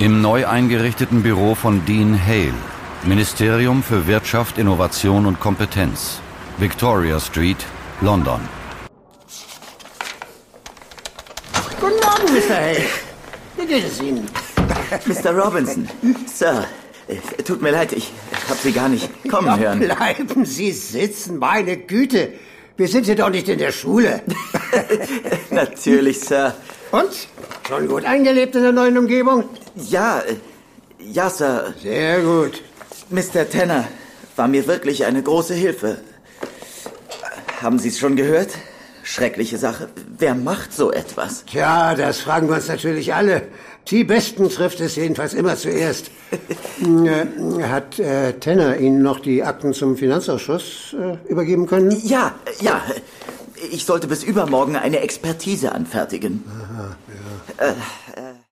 Im neu eingerichteten Büro von Dean Hale, Ministerium für Wirtschaft, Innovation und Kompetenz, Victoria Street, London. Guten Morgen, Mr. Hale. Wie geht es Ihnen? Mr. Robinson, Sir, tut mir leid, ich habe Sie gar nicht kommen hören. Bleiben Sie sitzen, meine Güte. Wir sind hier doch nicht in der Schule. Natürlich, Sir. Und? Schon gut eingelebt in der neuen Umgebung? Ja, Sir. Sehr gut. Mr. Tanner war mir wirklich eine große Hilfe. Haben Sie es schon gehört? Schreckliche Sache. Wer macht so etwas? Tja, das fragen wir uns natürlich alle. Die Besten trifft es jedenfalls immer zuerst. Hat Tanner Ihnen noch die Akten zum Finanzausschuss übergeben können? Ja. Ich sollte bis übermorgen eine Expertise anfertigen. Aha, ja.